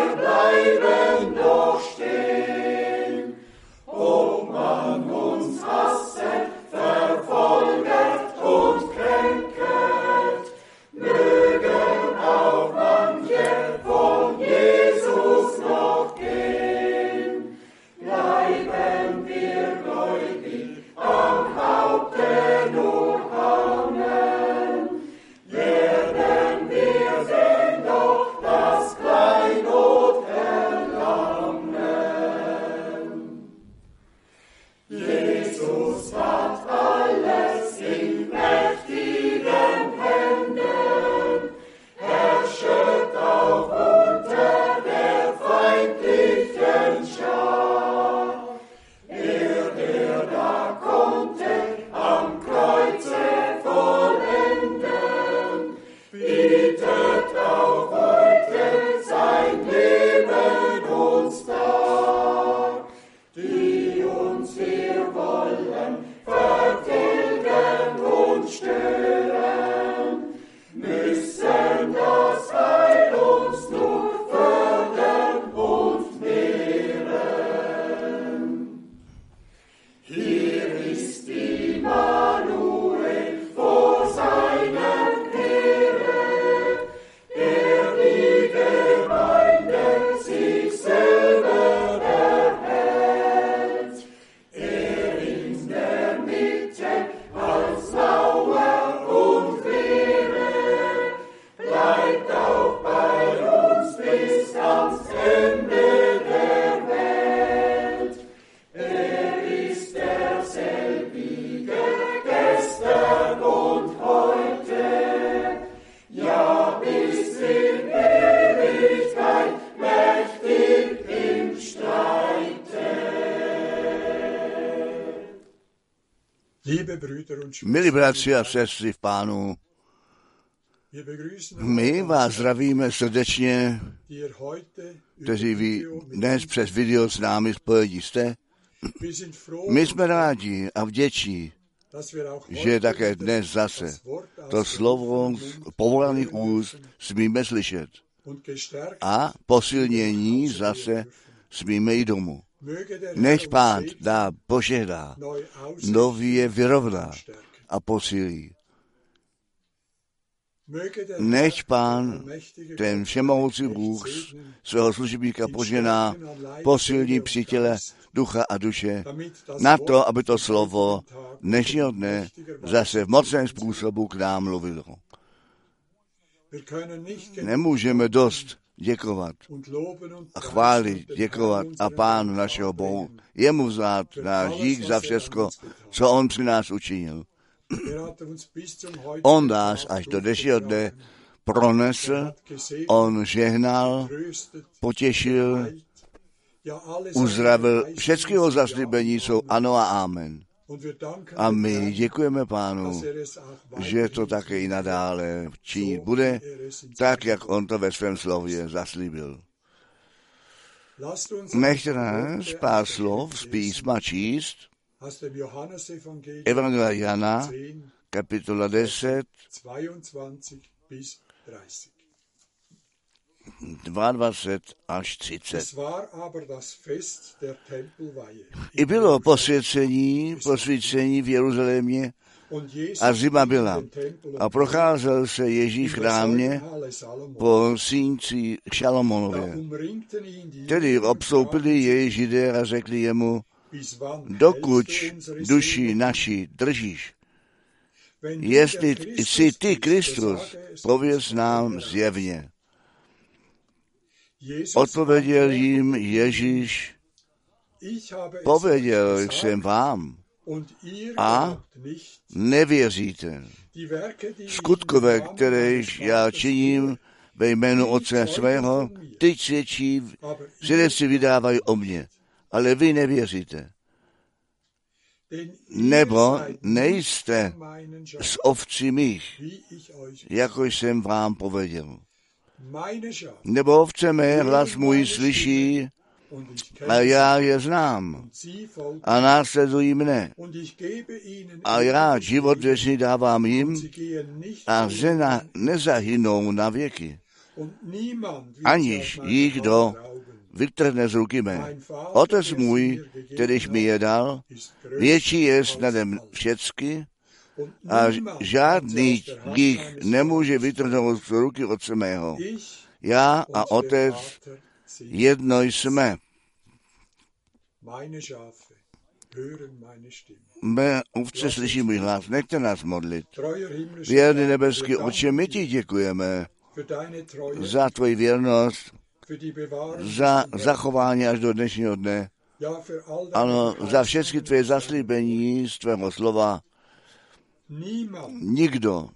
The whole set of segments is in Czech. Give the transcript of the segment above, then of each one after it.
Milí bratři a sestry v Pánu, my vás zdravíme srdečně, kteří vy dnes přes video s námi spojení jste. My jsme rádi a vděční, že také dnes zase to slovo z povolaných úst smíme slyšet a posilnění zase smíme jít domů. Než Pán dá požehdá, nově vyrovná a posílí. Než Pán, ten všemohoucí Bůh, svého služebníka požená, posilní při těle ducha a duše, na to, aby to slovo dnešního dne zase v mocném způsobu k nám mluvilo. Nemůžeme dost děkovat a chválit, děkovat a Pánu našeho Bohu, jemu vzdát náš dík za všecko, co on při nás učinil. On nás až do dnešního dne pronesl, on žehnal, potěšil, uzdravil, všechno zaslíbení jsou ano a amen. A my děkujeme Pánu, že to také i nadále činit bude, tak, jak on to ve svém slově zaslíbil. Nechte nás pár slov z písma číst. Evangelia Jana, kapitola 10, 22 až 30. I bylo posvěcení v Jeruzalémě a zima byla. A procházel se Ježíš v chrámě po sínci Šalomonově. Tedy obstoupili jej Židé a řekli jemu, dokud duši naši držíš. Jestli jsi ty Kristus, pověz nám zjevně. Odpověděl jim Ježíš, pověděl jsem vám a nevěříte. Skutkové, které já činím ve jménu Otce svého, ty svědectví vydávají o mně, ale vy nevěříte. Nebo nejste z ovcí mých, jako jsem vám pověděl. Nebo ovce mé hlas můj slyší a já je znám a následují mne. A já život věčný dávám jim a že nezahynou na věky aniž jich kdo vytrhne z ruky mé. Otec můj, kterýž mi je dal, větší jest nade všecky a žádný jich nemůže vytrhnout z ruky otce mého. Já a otec jedno jsme. Mé ovce slyší můj hlas, nechte nás modlit. Věrný nebeský Otče, my ti děkujeme za tvoji věrnost, za zachování až do dnešního dne. Ano, za všechny tvé zaslíbení z tvého slova. Nikdo,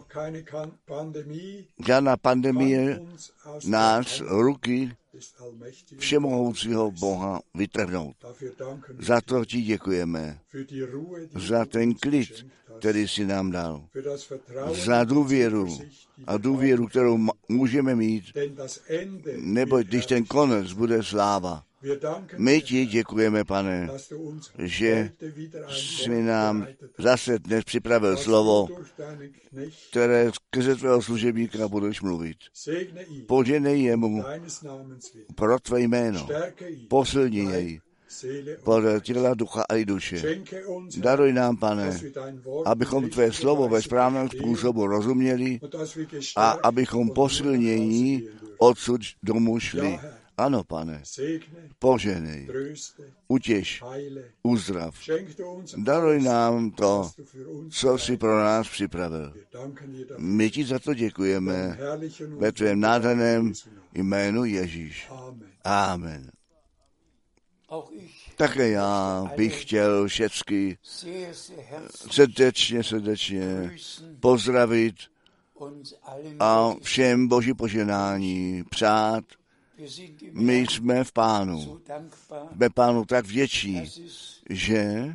žádná pandemie nás ruky všemohoucího Boha vytrhnout. Za to ti děkujeme. Za ten klid, který jsi nám dal. Za důvěru a důvěru, kterou můžeme mít, neboť když ten konec bude sláva. My ti děkujeme, Pane, že jsi nám zase dnes připravil slovo, které skrze tvého služebníka budeš mluvit. Poženej jemu pro tvé jméno. Posilni jej podle těla, ducha a i duše. Daruj nám, Pane, abychom tvé slovo ve správném způsobu rozuměli a abychom posilnění odsud domů šli. Ano, Pane, poženej, utěš, uzdrav. Daruj nám to, co jsi pro nás připravil. My ti za to děkujeme ve tvém nádherném jménu Ježíš. Amen. Také já bych chtěl všechny srdečně pozdravit a všem Boží požehnání přát. My jsme v Pánu. Jsme Pánu tak vděční, že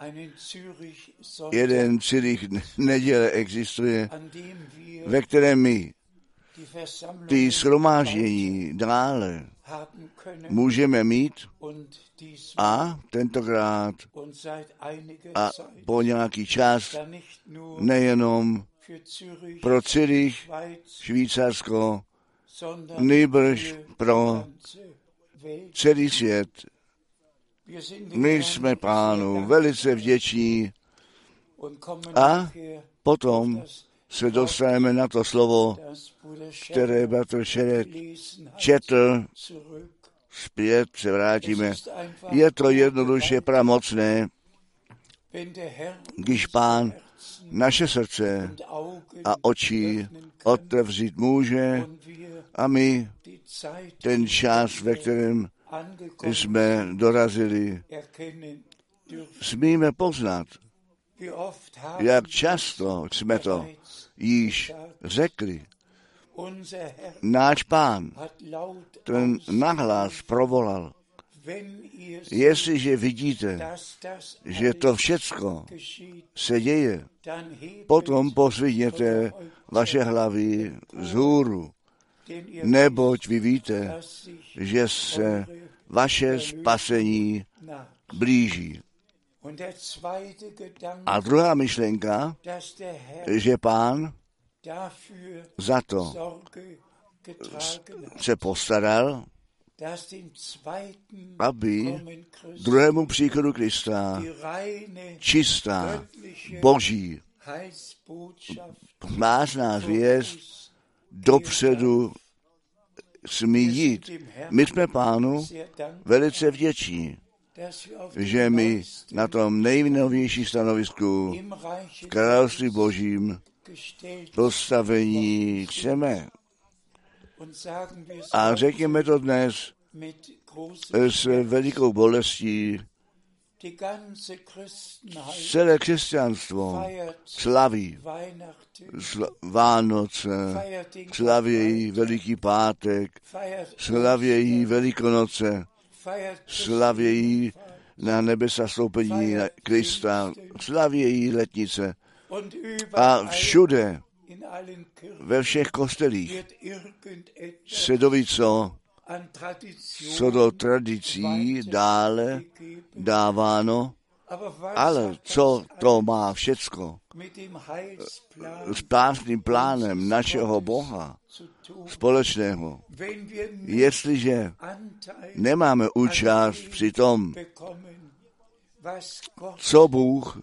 jeden Zürich neděle existuje, ve kterém my ty shromáždění dále můžeme mít a tentokrát a po nějaký čas nejenom pro Zürich, Švýcarsko, nýbrž pro celý svět. My jsme Pánu velice vděční a potom se dostaneme na to slovo, které bratr Šeret četl, zpět se vrátíme. Je to jednoduše pramocné, když Pán naše srdce a oči otevřít může a my ten čas, ve kterém jsme dorazili, smíme poznat, jak často jsme to již řekli. Náš Pán ten nahlas provolal. Jestliže vidíte, že to všecko se děje, potom pozvedněte vaše hlavy vzhůru, neboť vy víte, že se vaše spasení blíží. A druhá myšlenka, že Pán za to se postaral, aby druhému příchodu Krista čistá, boží, spásná zvěst dopředu smí jít. My jsme Pánu velice vděční, že my na tom nejnovější stanovisku v království božím postavení chceme. A řekněme to dnes s velikou bolestí. Celé křesťanstvo slaví Vánoce, slavějí Veliký pátek, slavějí Velikonoce, slavějí na nebesa stoupení Krista, slavějí letnice. A všude, ve všech kostelích, se doví, co do tradicí dále dáváno, ale co to má všecko spásným plánem našeho Boha společného. Jestliže nemáme účast při tom, co Bůh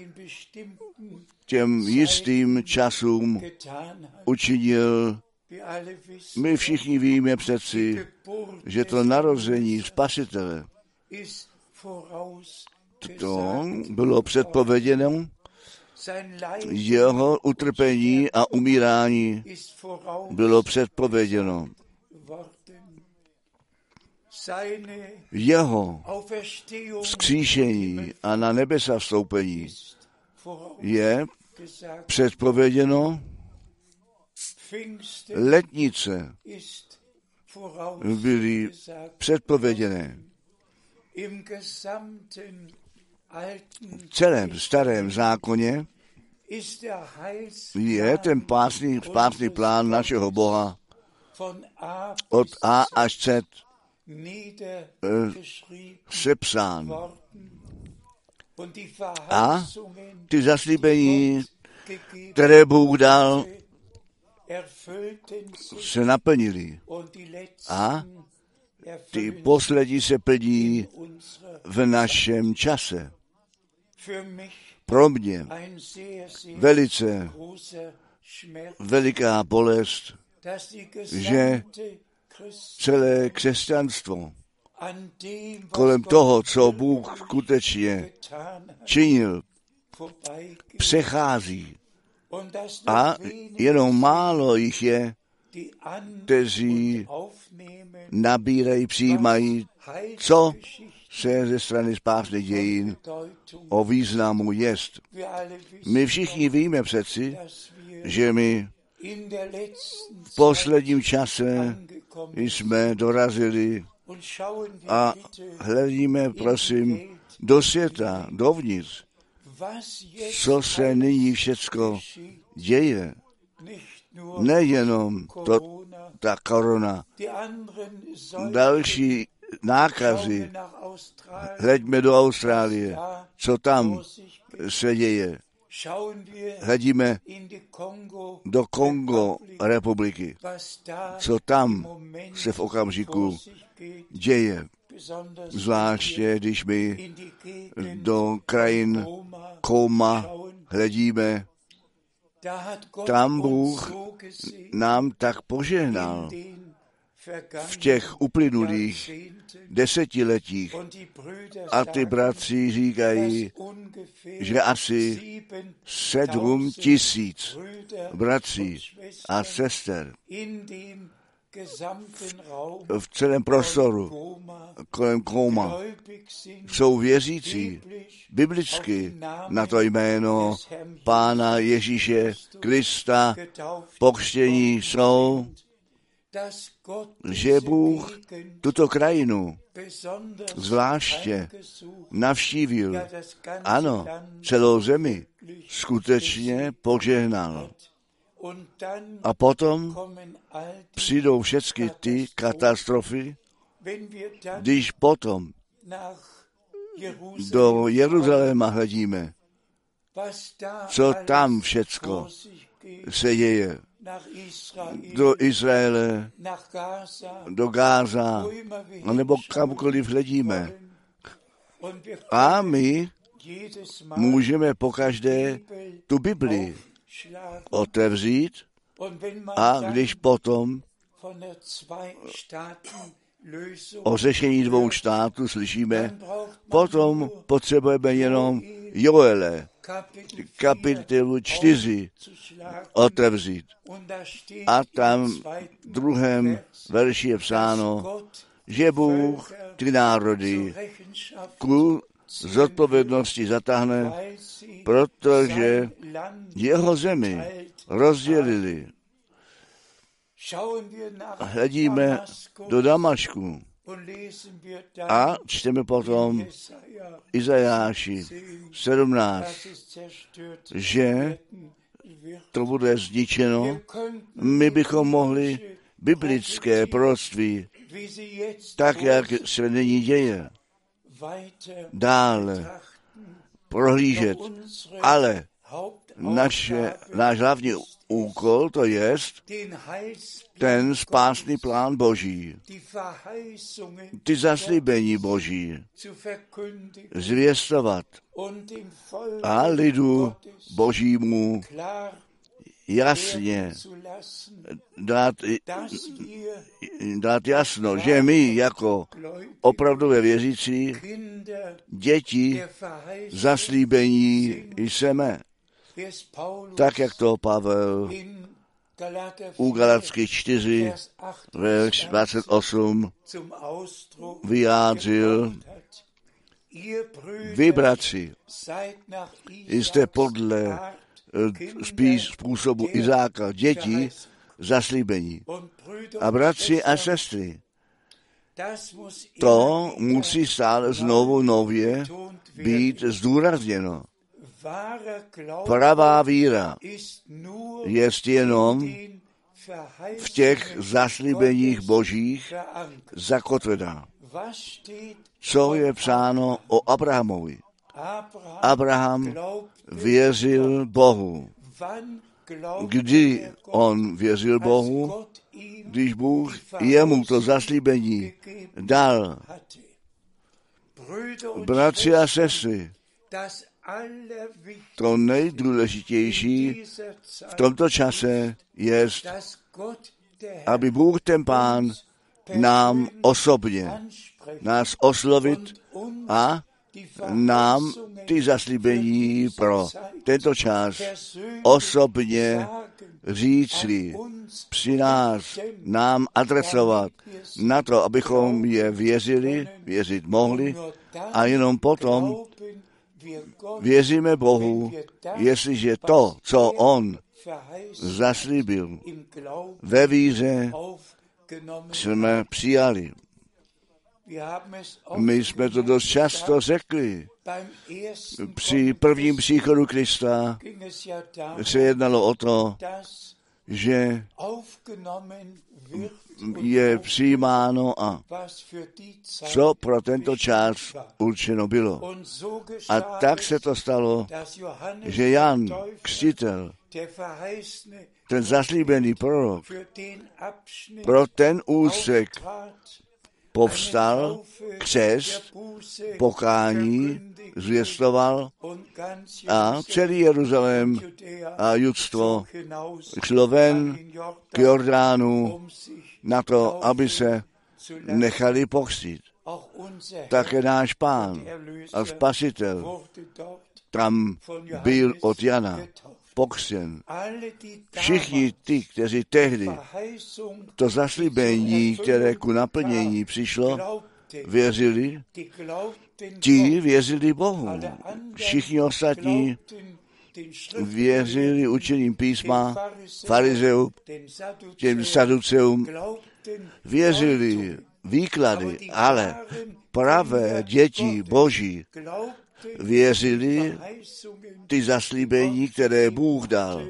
těm jistým časům učinil, my všichni víme přeci, že to narození Spasitele, to bylo předpověděno, jeho utrpení a umírání bylo předpověděno. Jeho vzkříšení a na nebesa vstoupení je předpověděno. Letnice byly předpověděné. V celém starém zákoně je ten spásný plán našeho Boha od A až Z sepsán. A ty zaslíbení, které Bůh dal, se naplnily. A ty poslední se plní v našem čase. Pro mě velice veliká bolest, že celé křesťanstvo kolem toho, co Bůh skutečně činil, přechází. A jenom málo jich je, kteří nabírají, přijímají, co se ze strany spásných dějin o významu jest. My všichni víme přeci, že my v posledním čase jsme dorazili a hledíme, prosím, do světa, dovnitř, co se nyní všecko děje. Nejenom ta korona, další nákazy. Hleďme do Austrálie, co tam se děje. Hledíme do Kongo republiky, co tam se v okamžiku děje. Zvláště, když my do krajin Koma hledíme, tam Bůh nám tak požehnal v těch uplynulých desetiletích. A ty bratři říkají, že asi 7 000 bratří a sester v celém prostoru kolem Koma jsou věřící biblicky na to jméno Pána Ježíše Krista, pokřtění jsou, že Bůh tuto krajinu zvláště navštívil. Ano, celou zemi skutečně požehnal. A potom přijdou všechny ty katastrofy, když potom do Jeruzaléma hledíme, co tam všecko se děje. Do Izraele, do Gáza, nebo kamkoliv hledíme. A my můžeme pokaždé tu Bibli otevřít a když potom o řešení 2 států slyšíme, potom potřebujeme jenom Joele, kapitolu 4 otevřít. A tam v 2. verši je psáno, že Bůh ty národy ku zodpovědnosti zatáhne, protože jeho zemi rozdělili. Hledíme do Damašku a čteme potom Izajáši 17, že to bude zničeno. My bychom mohli biblické proroctví, tak jak se nyní děje, dále prohlížet, ale náš hlavní úkol, to je ten spásný plán Boží, ty zaslíbení Boží zvěstovat a lidu Božímu jasně dát jasno, že my jako opravdové věřící děti zaslíbení jsme. Tak, jak to Pavel u Galatských 4, verš 28 vyjádřil. Vy, bratři, jste podle spíš způsobu Izáka děti zaslíbení. A bratři a sestry, to musí stále znovu nově být zdůrazněno. Pravá víra je jenom v těch zaslíbeních Božích zakotvená. Co je psáno o Abrahamovi? Abraham věřil Bohu. Kdy on věřil Bohu? Když Bůh jemu to zaslíbení dal. Bratři a sestry, to nejdůležitější v tomto čase je, aby Bůh ten Pán nám osobně nás oslovit a nám ty zaslíbení pro tento čas osobně říci, při nás, nám adresovat na to, abychom je věřit mohli a jenom potom věříme Bohu, jestliže to, co On zaslíbil, ve víře jsme přijali. My jsme to dost často řekli. Při prvním příchodu Krista se jednalo o to, že je přijímáno a co pro tento čas určeno bylo. A tak se to stalo, že Jan Křtitel, ten zaslíbený prorok, pro ten úsek povstal, křest, pokání, zvěstoval a celý Jeruzalém a judstvo šlo ven k Jordánu na to, aby se nechali pokřtít. Také náš Pán a Spasitel tam byl od Jana pokřtěn. Všichni ty, kteří tehdy to zaslíbení, které ku naplnění přišlo, věřili, ti věřili Bohu. Všichni ostatní věřili učením písma, farizeům, těm saduceům, věřili výklady, ale pravé děti Boží věřili ty zaslíbení, které Bůh dal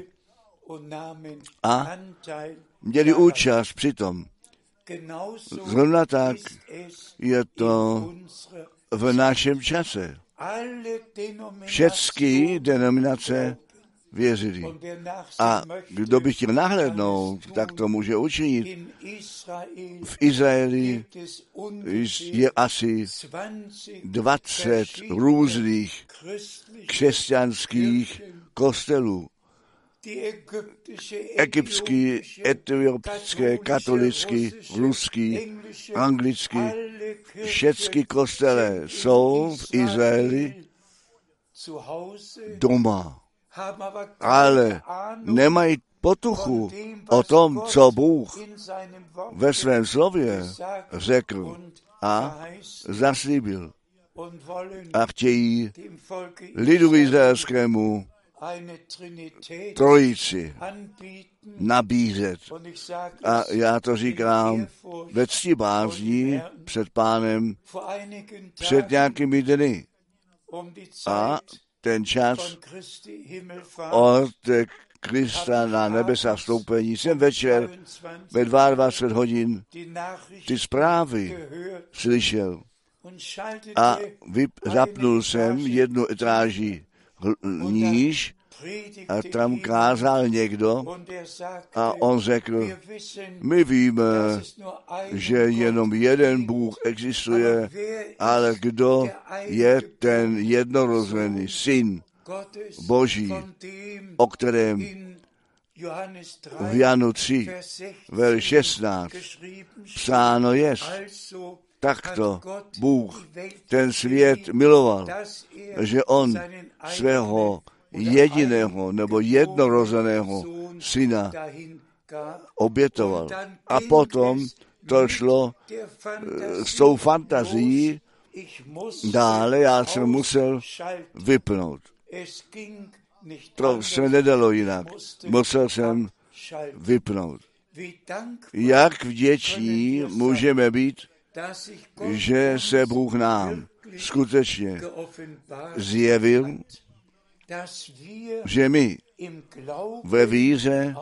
a měli účast přitom. Zrovna tak je to v našem čase. Všechny denominace věřili. A kdo by chtěl nahlédnout, tak to může učinit. V Izraeli je asi 20 různých křesťanských kostelů. Egyptský, etiopské, katolický, ruský, anglický, všechny kostele jsou v Izraeli doma. Ale nemají potuchu o tom, co Bůh ve svém slově řekl a zaslíbil. A chtějí lidu izraelskému trojici nabízet. A já to říkám ve ctibázní před Pánem před nějakými dny. A ten čas od Krista na nebesa vstoupení jsem večer ve 22 hodin ty zprávy slyšel a zapnul jsem jednu etráži níž A tam kázal někdo a on řekl, my víme, že jenom jeden Bůh existuje, ale kdo je ten jednorozený syn Boží, o kterém v Janu 3, verš 16 psáno jest, takto Bůh ten svět miloval, že on svého jediného nebo jednorozeného syna obětoval. A potom to šlo s tou fantazií dále, já jsem musel vypnout. To se nedalo jinak. Musel jsem vypnout. Jak vděční můžeme být, že se Bůh nám skutečně zjevil, že my ve víře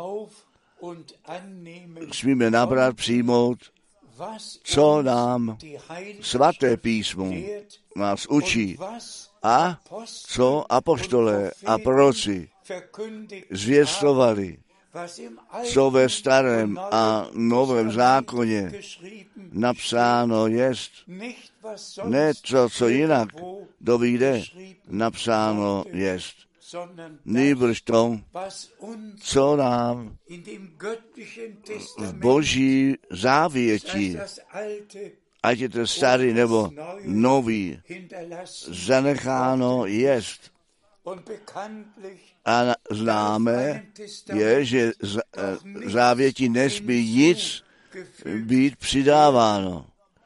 smíme nabrat, přijmout, co nám svaté písmo nás učí a co apoštolé a proroci zvěstovali, co ve starém a novém zákoně napsáno jest, ne to, co jinak dovíde, napsáno jest, nýbrž to, co nám v Boží závěti, ať je to starý nebo nový, zanecháno jest. A známe je, že závěti nesmí nic být přidáváno.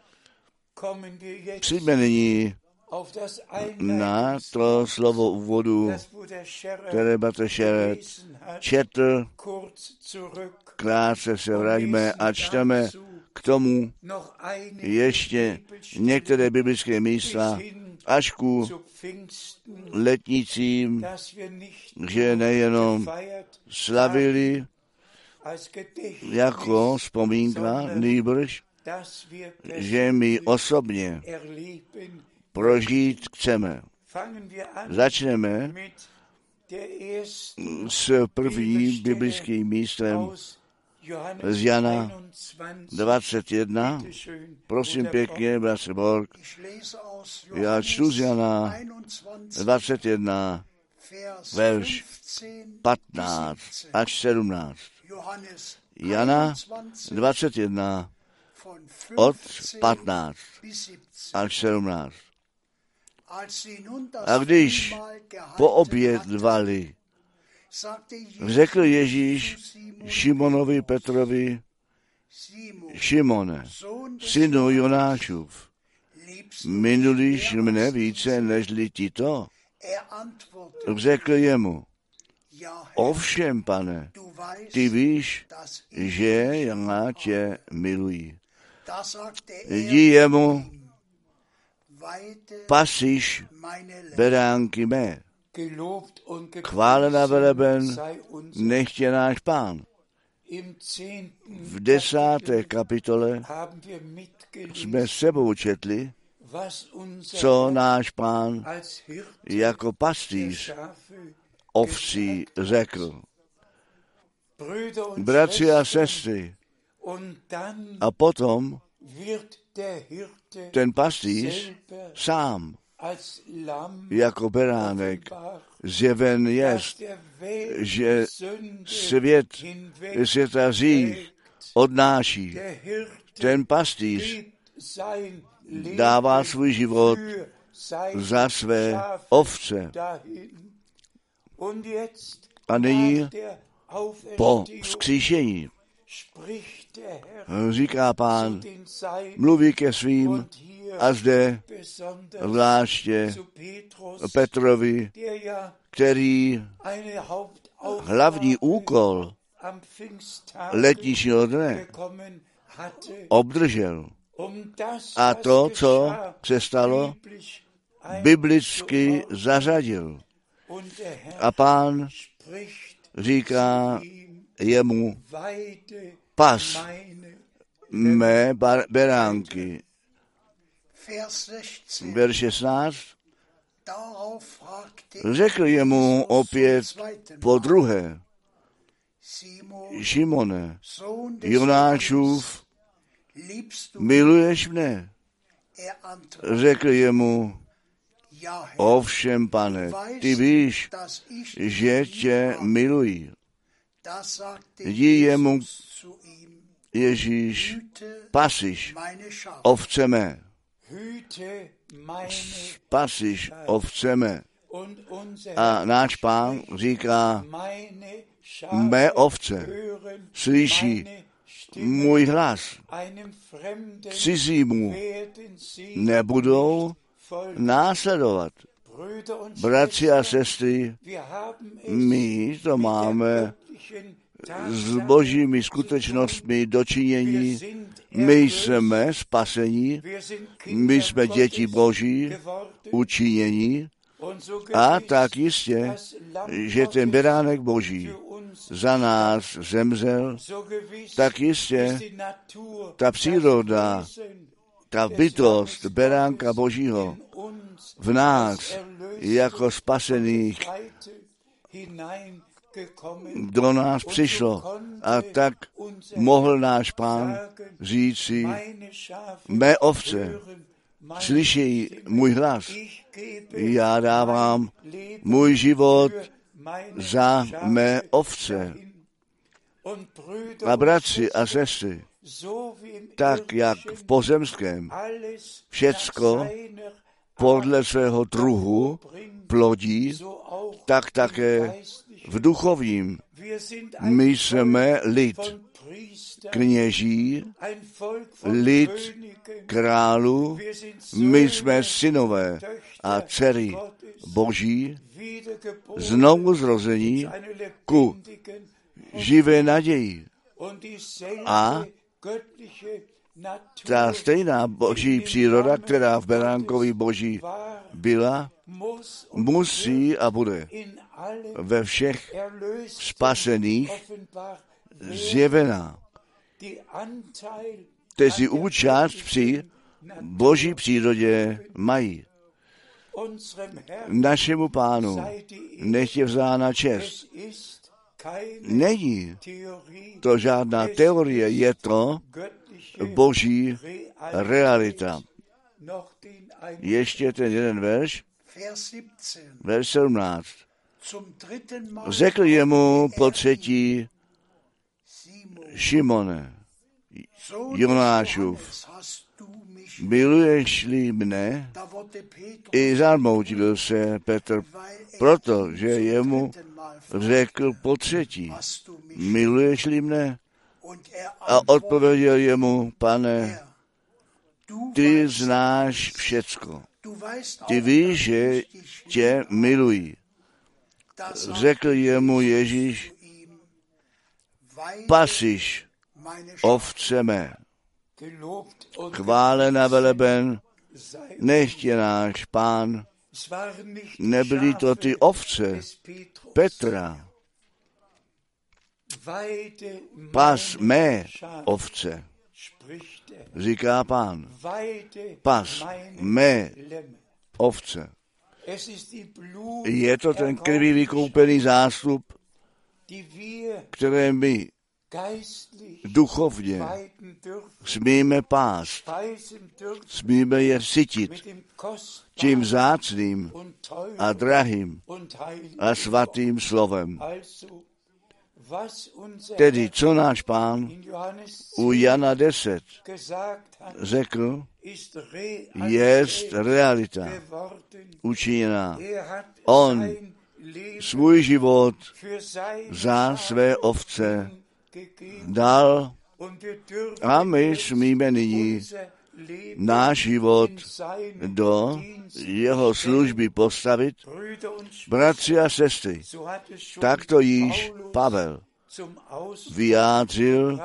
Přijďme nyní na to slovo úvodu, které bratr Šeret četl. Krátce se vraťme a čteme k tomu ještě některé biblické místa až ku letnicím, že nejenom slavili jako vzpomínka, nýbrž, že my osobně prožít chceme. Začneme s prvním biblickým místem z Jana 21. Prosím pěkně, bratře Borg. Já čtu z Jana 21, verš 15 až 17. Jana 21 od 15 až 17. A když poobědvali, řekl Ježíš Šimonovi Petrovi, Šimone, synu Jonášův, miluješ mne více nežli tito? Řekl jemu, ovšem, pane, ty víš, že já tě miluji. Jdi jemu, pasíš beránky mé. Chválen a veleben nechtě náš Pán. V 10. kapitole jsme s sebou četli, co náš Pán jako pastýř ovcí řekl. Bratři a sestry, a potom ten pastýř sám jako beránek zjeven jest, že světa hřích odnáší. Ten pastýř dává svůj život za své ovce. A nyní po vzkříšení říká Pán, mluví ke svým a zde zvláště Petrovi, který hlavní úkol letničního dne obdržel. A to, co se stalo, biblicky zařadil. A Pán říká jemu, pas mé beránky. Verš 16. Řekl jemu opět po druhé: Šimone, Jonášův, miluješ mne? Řekl jemu: ovšem, Pane, ty víš, že tě miluji. Jdi jemu Ježíš: pasiš ovce mé. Pasiš ovce mé. A náš Pán říká: mé ovce slyší můj hlas. Cizímu nebudou následovat. Bratři a sestry, my to máme s božími skutečnostmi dočinění. My jsme spasení, my jsme děti Boží, učinění, a tak jistě, že ten beránek Boží za nás zemřel, tak jistě ta příroda, ta bytost beránka Božího v nás jako spasených do nás přišlo. A tak mohl náš Pán říci: mé ovce slyší můj hlas. Já dávám můj život za mé ovce. A bratři a sestry, tak jak v pozemském všecko podle svého druhu plodí, tak také v duchovním my jsme lid kněží, lid králů, my jsme synové a dcery Boží, znovu zrození ku živé naději. A ta stejná boží příroda, která v beránkovi Boží byla, musí a bude ve všech spasených zjevená. Kteří účast při boží přírodě mají. Našemu Pánu nech je vzána čest. Není to žádná teorie, je to boží realita. Ještě ten jeden verš 17. Řekl jemu po třetí: Šimone, Jonášův, miluješ-li mne? I zarmoutil se Petr, protože jemu řekl po třetí: miluješ-li mne? A odpověděl jemu: Pane, ty znáš všecko. Ty víš, že tě miluji. Řekl jemu Ježíš: pasiš ovce mé. Chválen a veleben nech je náš Pán. Nebyly to ty ovce Petra. Pas mé ovce, říká Pán. Pas mé ovce. Je to ten krví vykoupený zástup, které my duchovně smíme pást, smíme je sytit tím vzácným a drahým a svatým slovem. Tedy, co náš Pán u Jana 10 řekl, jest realita učiněná. On svůj život za své ovce dal a my smíme nyní náš život do jeho služby postavit. Bratři a sestry, tak to již Pavel vyjádřil: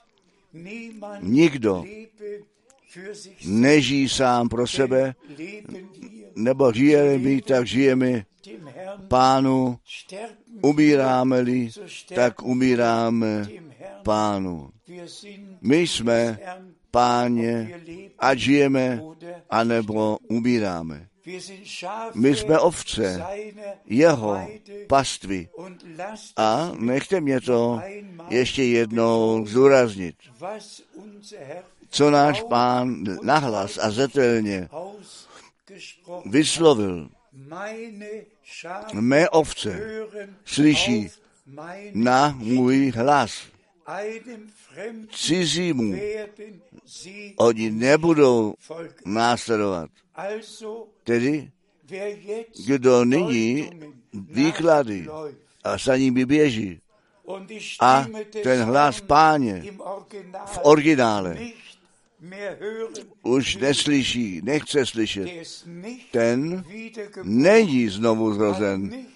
nikdo nežijí sám pro sebe, nebo žijeme, tak žijeme Pánu, umíráme-li, tak umíráme Pánu. My jsme Páně, ať žijeme, anebo umíráme. My jsme ovce jeho pastvy. A nechte mě to ještě jednou zdůraznit. Co náš Pán nahlas a zetelně vyslovil. Mé ovce slyší na můj hlas. Cizímu oni nebudou následovat. Tedy, kdo nyní výklady a za nimi běží a ten hlas Páně v originále už neslyší, nechce slyšet, ten není znovu zrozen,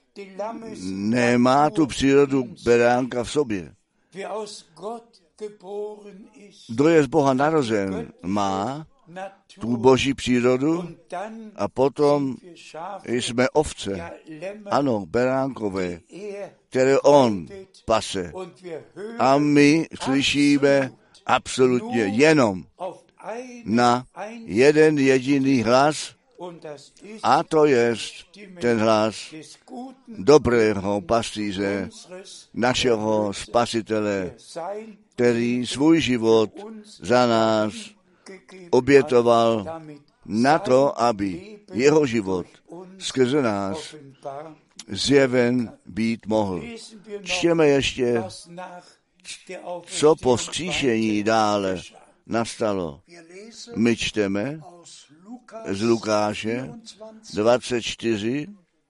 nemá tu přírodu beránka v sobě. Kdo je z Boha narozen, má tu boží přírodu a potom jsme ovce, ano, beránkové, které on pase. A my slyšíme absolutně jenom na jeden jediný hlas, a to je ten hlas dobrého pastýře, našeho Spasitele, který svůj život za nás obětoval na to, aby jeho život skrze nás zjeven být mohl. Čtěme ještě, co po vzkříšení dále nastalo. My čteme z Lukáše 24,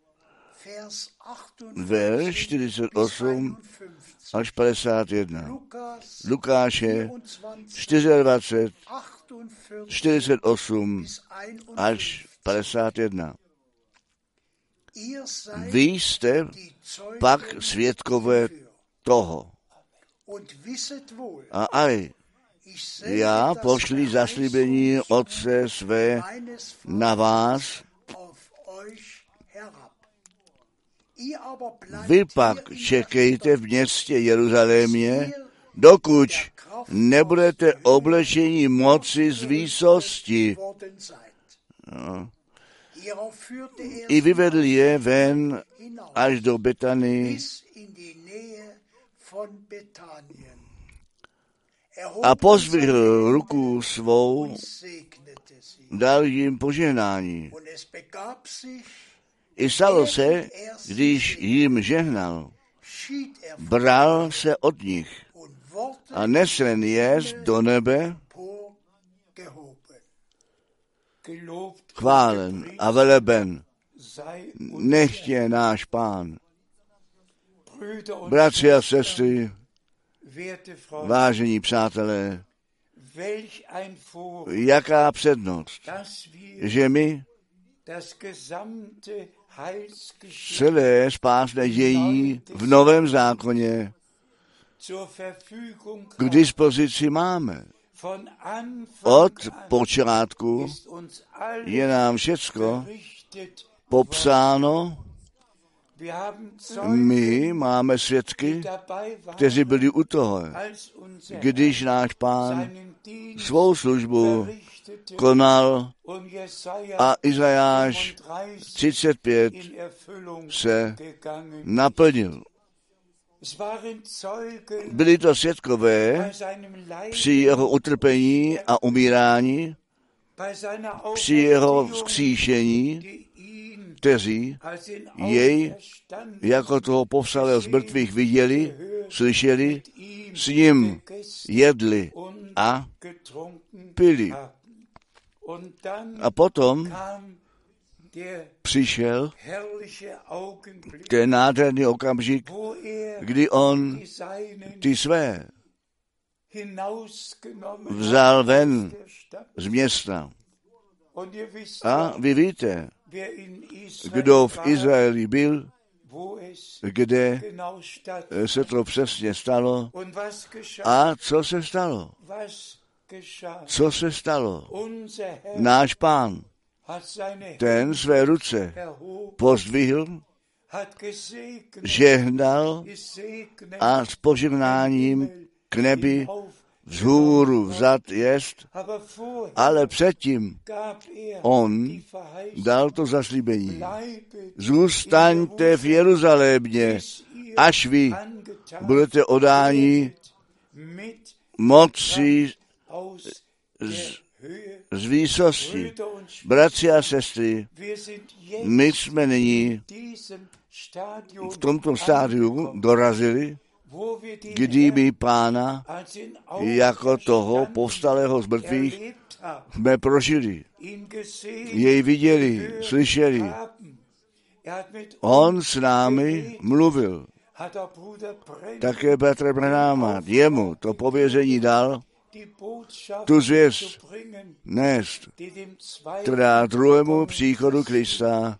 verš 48 až 51. Lukáše 24, 48 až 51. Vy jste pak svědkové toho. A aj, já pošli zaslíbení Otce své na vás, vy pak čekejte v městě Jeruzalémě, dokud nebudete oblečeni moci z výsosti. No. I vyvedl je ven až do Betany a pozdvihl ruku svou, dal jim požehnání. I stalo se, když jim žehnal, bral se od nich a nesen jest do nebe, chválen a veleben nechtě náš Pán. Bratři a sestry, vážení přátelé, jaká přednost, že my celé spásné dějí v Novém zákoně k dispozici máme. Od počátku je nám všecko popsáno. My máme svědky, kteří byli u toho, když náš Pán svou službu konal a Izajáš 35 se naplnil. Byli to svědkové při jeho utrpení a umírání, při jeho vzkříšení, kteří jej jako toho povstalého z mrtvých viděli, slyšeli, s ním jedli a pili. A potom přišel ten nádherný okamžik, kdy on ty své vzal ven z města. A vy víte, kdo v Izraeli byl, kde se to přesně stalo a co se stalo. Co se stalo? Náš Pán, ten své ruce pozdvihl, žehnal a s požehnáním k nebi vzhůru vzat jest, ale předtím on dal to zaslíbení. Zůstaňte v Jeruzalémě, až vy budete odáni moci z výsosti. Bratři a sestry, my jsme nyní v tomto stádiu dorazili, kdy my Pána jako toho povstalého z mrtvých jsme prožili. Jej viděli, slyšeli. On s námi mluvil. Také Petr Branhama jemu to pověření dal, tu zvěst nést, která druhému příchodu Krista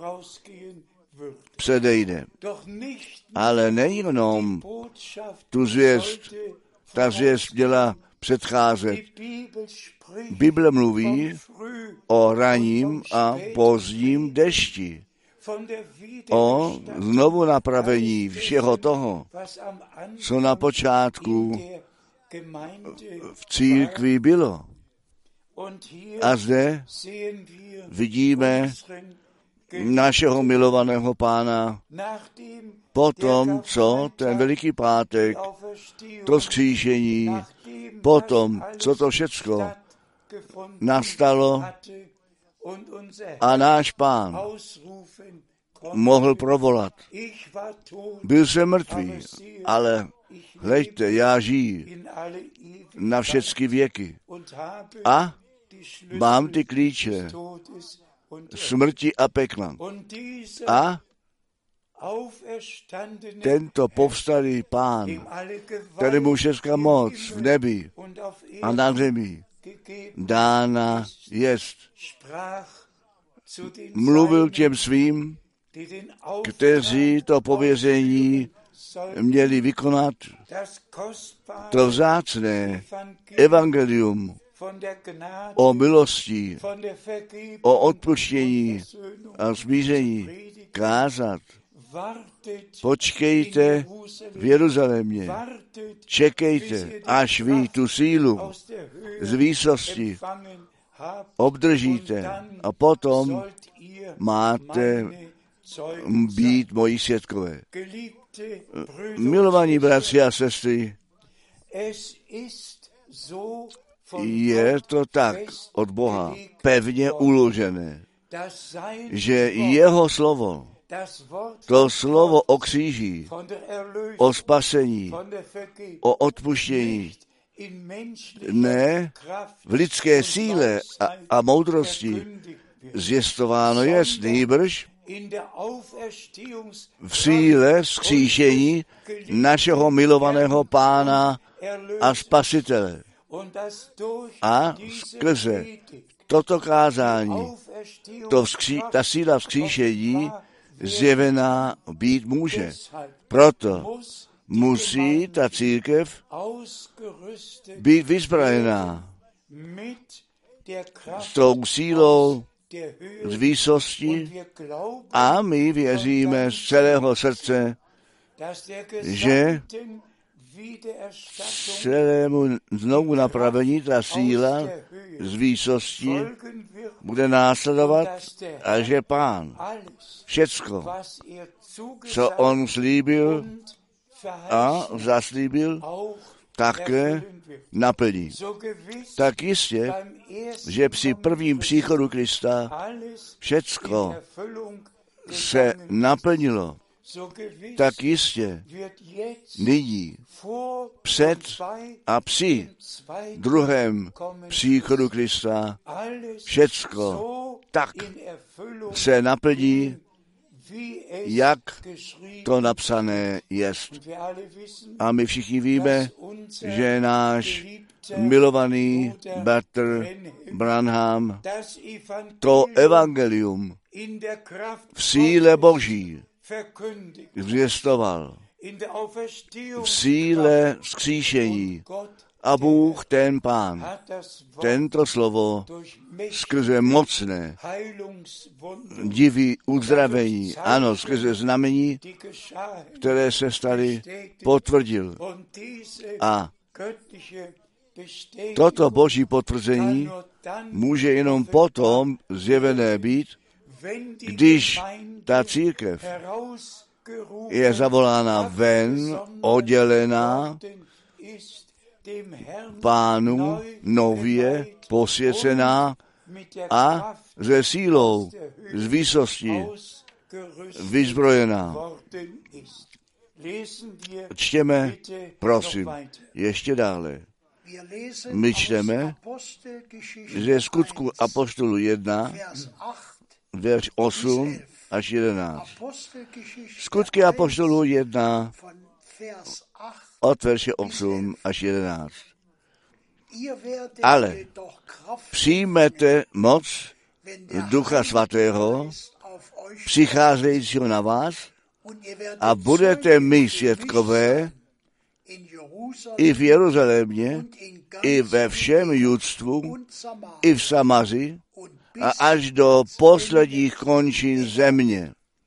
předejde. Ale nejenom tu zvěst, ta zvěst měla předcházet. Bible mluví o raním a pozdním dešti, o znovu napravení všeho toho, co na počátku v církvi bylo. A zde vidíme našeho milovaného Pána potom, co ten Veliký pátek, to vzkříšení, potom, co to všecko nastalo a náš Pán mohl provolat. Byl jsem mrtvý, ale hleďte, já žiji na všechny věky a mám ty klíče smrti a pekla. A tento povstalý Pán, kterému všechna moc v nebi a na zemi dána jest, mluvil těm svým, kteří to pověření měli vykonat, to vzácné evangelium o milosti, o odpuštění a smíření kázat. Počkejte v Jeruzalémě, čekejte, až vy tu sílu z výsosti obdržíte a potom máte být moji svědkové. Milovaní bratři a sestry, je to tak od Boha pevně uložené, že jeho slovo, to slovo o kříži, o spasení, o odpuštění, ne v lidské síle a moudrosti zvěstováno jest, nýbrž v síle vzkříšení našeho milovaného Pána a Spasitele. A skrze toto kázání, ta síla vzkříšení zjevená být může. Proto musí ta církev být vyzbrojená s tou sílou z výsosti a my věříme z celého srdce, že celému znovu napravení ta síla z výsosti bude následovat a že Pán všecko, co on slíbil a zaslíbil, také naplní. Tak jistě, že při prvním příchodu Krista všecko se naplnilo, tak jistě nyní před a při druhém příchodu Krista všecko tak se naplní, jak to napsané jest. A my všichni víme, že náš milovaný bratr Branham to evangelium v síle Boží zvěstoval, v síle vzkříšení. A Bůh, ten Pán, tento slovo skrze mocné divy uzdravení, ano, skrze znamení, které se staly, potvrdil. A Toto boží potvrzení může jenom potom zjevené být, když ta církev je zavolána ven, oddělená Pánu, nově posvěcená a ze sílou, z výsosti vyzbrojená. Čtěme, prosím, ještě dále. My čteme ze Skutku apoštolů 1, verš 8 až 11. Skutky apoštolů 1 od verše 8 až 11. Ale přijmete moc Ducha Svatého, přicházejícího na vás, a budete my svědkové i v Jeruzalémě, i ve všem Judstvu, i v Samaři a až do posledních končin země.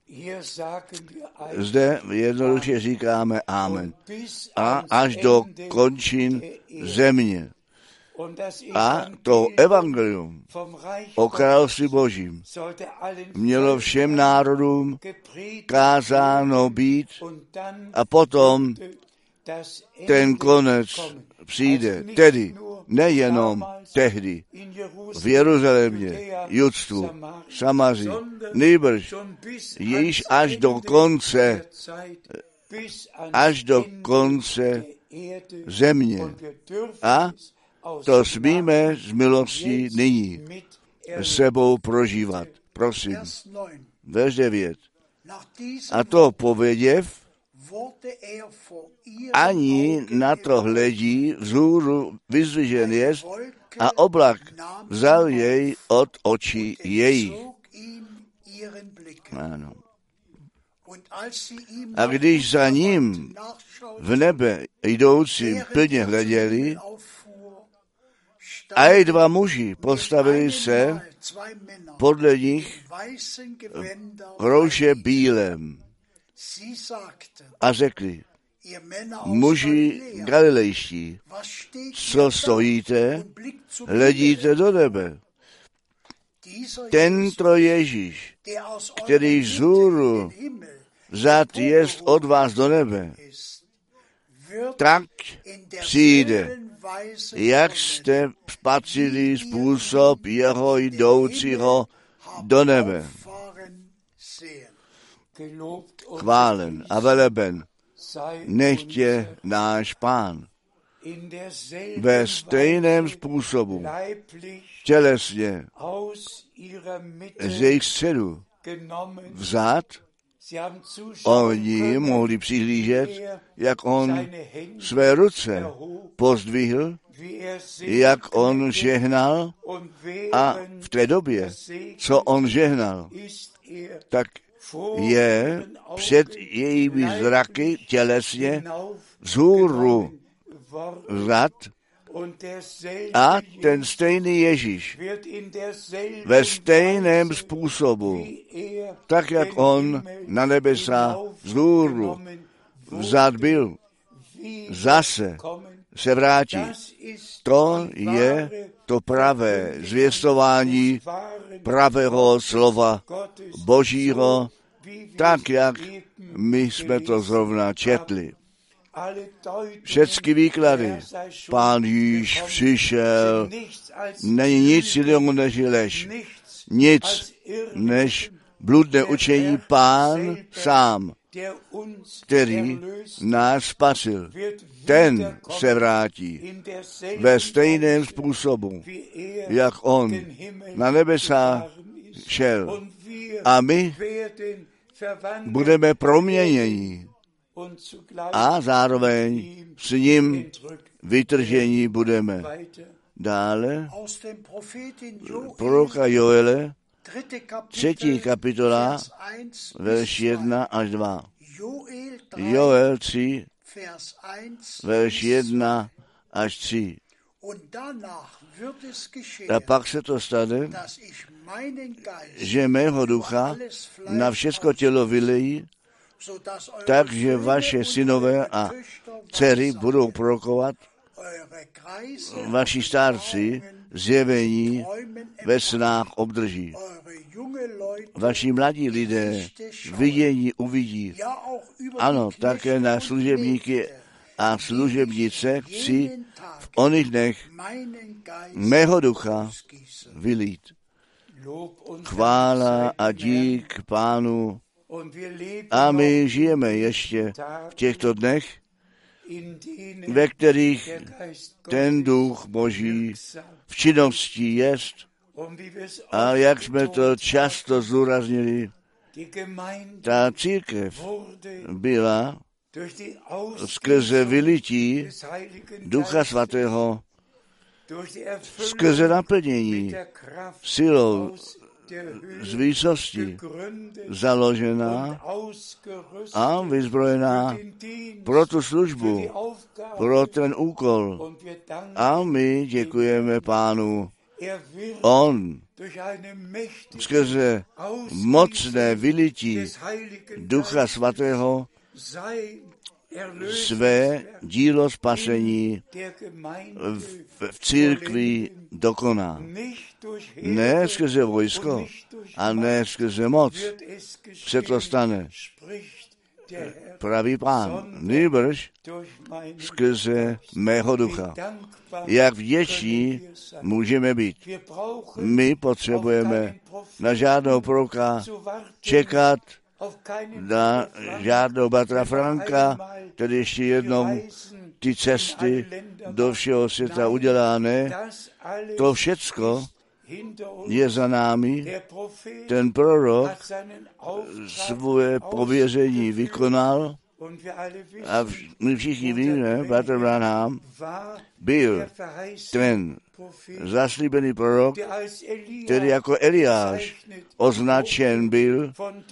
Zde jednoduše říkáme amen. A až do končin země. A to evangelium o království Božím mělo všem národům kázáno být a potom ten konec přijde. Tedy nejenom tehdy v Jeruzalémě, Judstvu, Samaři, nýbrž již až do konce země. A to smíme z milosti nyní sebou prožívat. Prosím. Verš 9. A to pověděv, ani na to hledí, vzhůru vyzdvižen jest a oblak vzal jej od očí jejich. Ano. A když za ním v nebe jdoucím plně hleděli, a i dva muži postavili se podle nich v rouše bílém a řekli, muži galilejští, co stojíte, hledíte do nebe. Tento Ježíš, který vzhůru vzat jest od vás do nebe, tak přijde, jak jste spatřili způsob jeho jdoucího do nebe. Chválen a veleben nechtě náš Pán. Ve stejném způsobu tělesně z jejich středu vzat, oni mohli přihlížet, jak on své ruce pozdvihl, jak on žehnal, a v té době, co on žehnal, tak je před jejími zraky tělesně vzhůru vzat a ten stejný Ježíš ve stejném způsobu, tak jak on na nebesa vzhůru vzat byl, zase se vrátí. To je to pravé zvěstování pravého slova Božího, tak jak my jsme to zrovna četli. Všechny výklady, Pán Ježíš přišel, není nic jiného než lež, nic než bludné učení Pán sám, který nás spasil. Ten se vrátí ve stejném způsobu, jak on na nebesa šel. A my budeme proměněni a zároveň s ním vytržení budeme. Dále proroka Joele, 3. kapitola, verš 1 až 2. Joel 3, verš 1 až 3. A pak se to stane, že mého ducha na všechno tělo vylejí, takže vaše synové a dcery budou prorokovat, vaši starci zjevení ve snách obdrží. Vaši mladí lidé vidění uvidí. Ano, také na služebníky a služebnice chci v oných dnech mého ducha vylít. Chvála a dík Pánu. A my žijeme ještě v těchto dnech, ve kterých ten duch Boží v činnosti jest. A jak jsme to často zdůraznili, ta církev byla skrze vylití Ducha Svatého, skrze naplnění silou z výsosti založená a vyzbrojená pro tu službu, pro ten úkol. A my děkujeme Pánu. On skrze mocné vylití Ducha Svatého své dílo spasení v církvi dokoná. Ne skrze vojsko a ne skrze moc se to stane, pravý Pán, nýbrž skrze mého ducha. Jak vděční můžeme být. My potřebujeme na žádnou proroka čekat, na žádnou bratra Franka, tedy ještě jednou ty cesty do všeho světa udělané. To všecko je za námi. Ten prorok svoje pověření vykonal a my všichni víme, bratr Branham byl ten zaslíbený prorok, který jako Eliáš označen byl,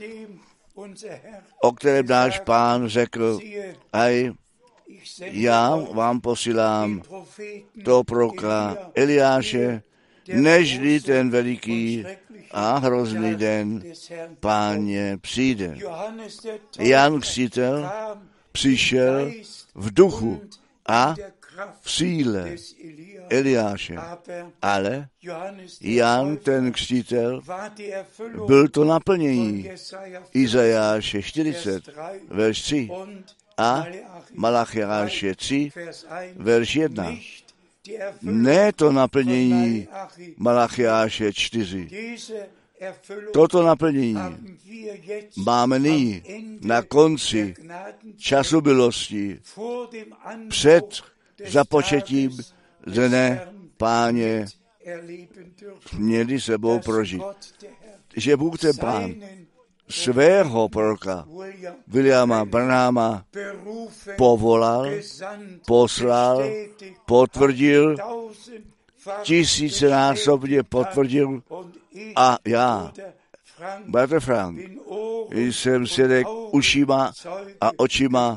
o kterém náš Pán řekl, aj já vám posílám toho proroka Eliáše, nežli ten veliký a hrozný den Páně přijde. Jan Křtitel přišel v duchu a v síle Eliáše, ale Jan ten Křtitel byl to naplnění Izajáše 40, verš 3 a Malachiáše 3, verš 1. Ne to naplnění Malachiáše 4. Toto naplnění máme nyní na konci času bylosti před započetím dne Páně měli sebou prožít. Že Bůh ten Pán svého proroka Williama Branhama povolal, poslal, potvrdil, tisícinásobně potvrdil a já, bratr Frank, jsem svědek ušima a očima,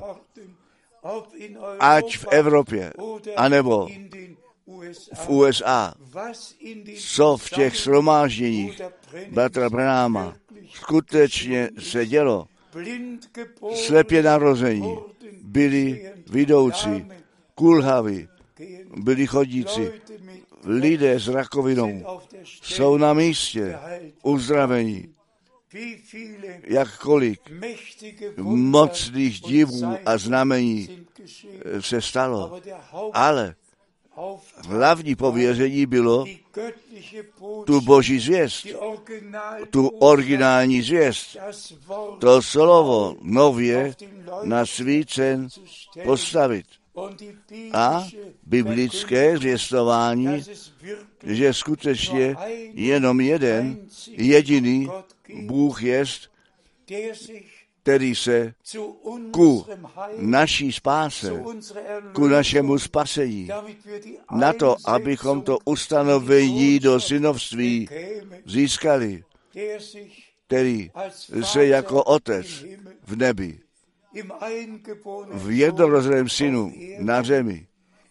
ať v Evropě, anebo v USA, co v těch shromážděních bratra Branhama skutečně se dělo. Slepě narození, byli vidoucí, kulhaví, byli chodící, lidé s rakovinou jsou na místě uzdravení. Jakkoliv mocných divů a znamení se stalo, ale hlavní pověření bylo tu boží zvěst, tu originální zvěst, to slovo nově na svícen postavit. A biblické zvěstování, že skutečně jenom jeden, jediný Bůh jest, který se ku naší spáse, ku našemu spasení, na to, abychom to ustanovení do synovství získali, který se jako otec v nebi, v jednorozeném synu na zemi,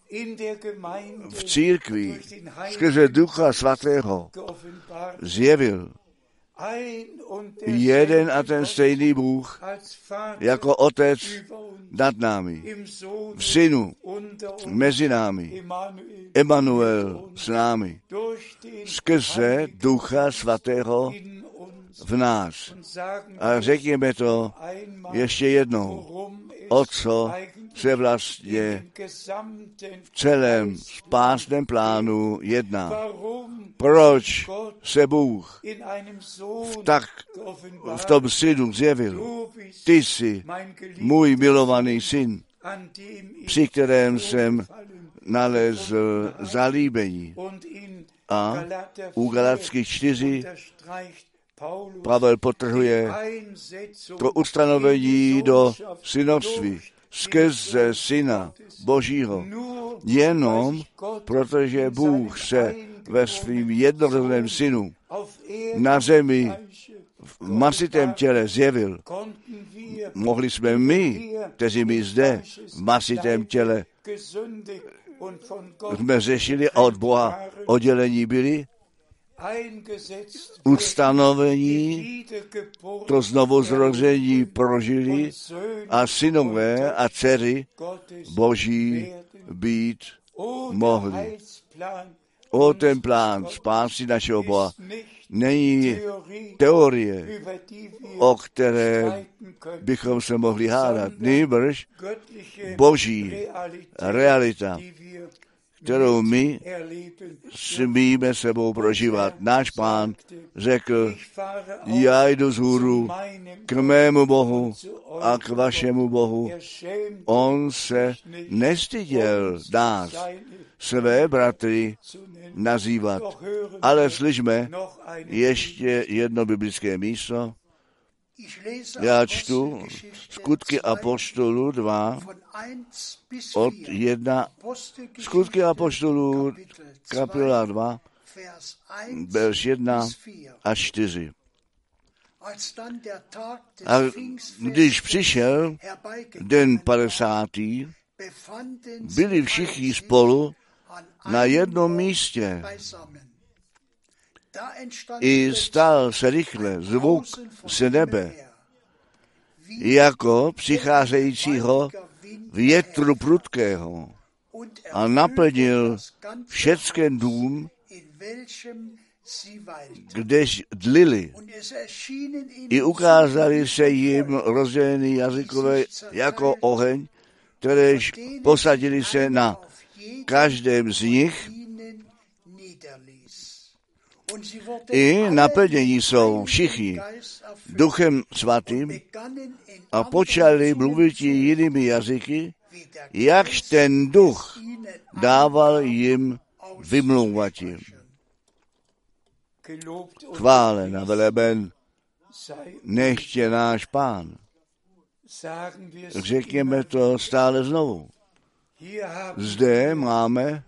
v církvi skrze Ducha Svatého zjevil jeden a ten stejný Bůh jako Otec nad námi, v Synu mezi námi, Emanuel s námi, skrze Ducha Svatého v nás. A řekněme to ještě jednou, o co se vlastně v celém spásném plánu jedná. Proč se Bůh v tom synu zjevil? Ty jsi můj milovaný syn, při kterém jsem nalezl zalíbení. A u Galatských 4 Pavel podtrhuje to ustanovení do synovství skrze Syna Božího. Jenom protože Bůh se ve svým jednorozeném synu na zemi v masitém těle zjevil, mohli jsme my, kteří my zde v masitém těle jsme řešili a od Boha oddělení byli, ustanovení to znovuzrození prožili a synové a dcery Boží být mohli. O ten plán spásy našeho Boha není teorie, o které bychom se mohli hádat, nýbrž Boží realita, kterou my smíme sebou prožívat. Náš Pán řekl, já jdu vzhůru k mému Bohu a k vašemu Bohu. On se nestyděl nás, své bratry, nazývat. Ale slyšme ještě jedno biblické místo. Já čtu Skutky apoštolů 2 od 1, Skutky apoštolů kapitola 2, verš 1 až 4. A když přišel den 50., byli všichni spolu na jednom místě. I stal se rychle zvuk z nebe, jako přicházejícího větru prudkého a naplnil všecken dům, kdež dlili. I ukázali se jim rozdělený jazykové jako oheň, kteréž posadili se na každém z nich. I naplnění jsou všichni Duchem Svatým a počali mluvit jinými jazyky, jakž ten duch dával jim vymlouvat jim. Chválen a veleben nechtě náš Pán. Řekněme to stále znovu. Zde máme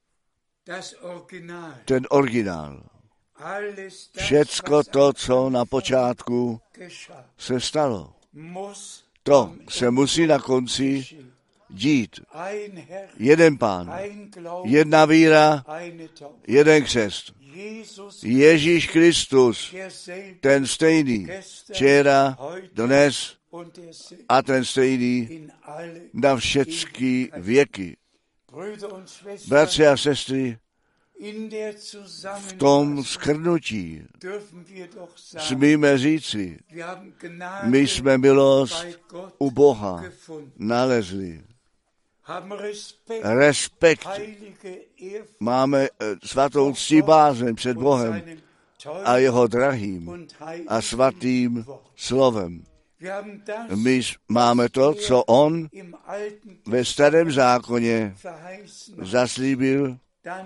ten originál. Všecko to, co na počátku se stalo, to se musí na konci dít. Jeden Pán, jedna víra, jeden křest. Ježíš Kristus, ten stejný, včera, dnes a ten stejný na všechny věky. Bratři a sestry, v tom shrnutí smíme říci, my jsme milost u Boha nalezli. Respekt. Máme svatou ctibázeň před Bohem a jeho drahým a svatým slovem. My máme to, co on ve starém zákoně zaslíbil,